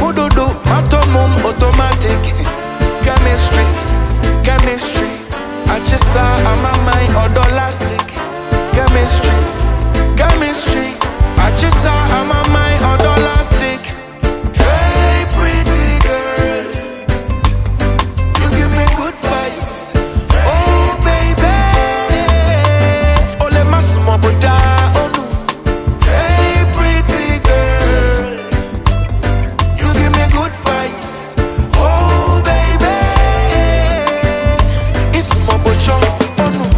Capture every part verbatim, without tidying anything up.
fududu, matomum automatic. Chemistry, chemistry. Achisa ama my odolastic. Chemistry, chemistry. Achisa ama my odolastic. Hey pretty girl, you give me good vibes. Oh baby, ole masmo buda onu. Hey pretty girl, you give me good vibes. Oh baby, it's my bocho onu.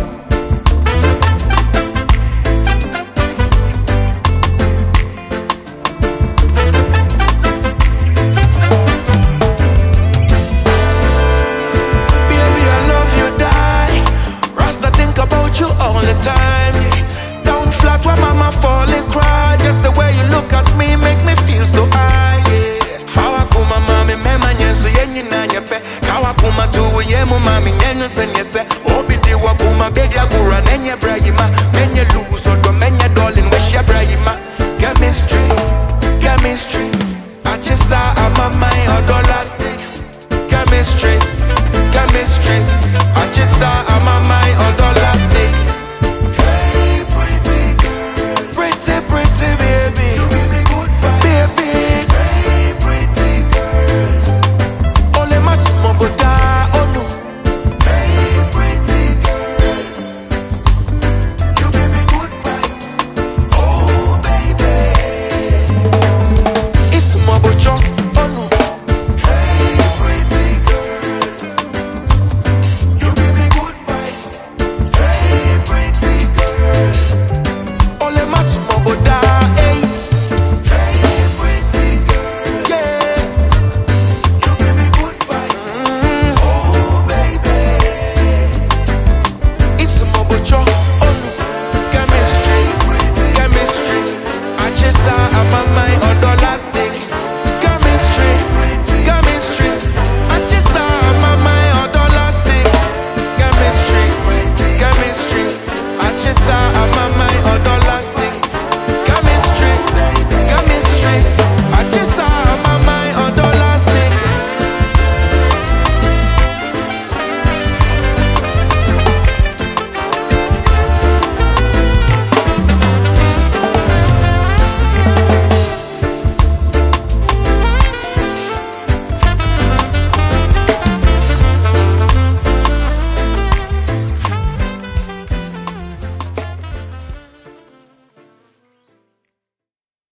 Baby, I love you, die. Rasta think about you all the time, yeah. Down flat where mama fall and cry. Just the way you look at me make me feel so high, yeah. Fawa kuma mami mema nyensu yenyi na nyepe. Kawa kuma tuwe yemu mami nyenu senyese. Obi diwa kuma bedi agura nenye brahima. Menye luso do menye dolin weshe brahima. Chemistry, chemistry. Achisa ama my odolastic. Chemistry, chemistry. Achisa ama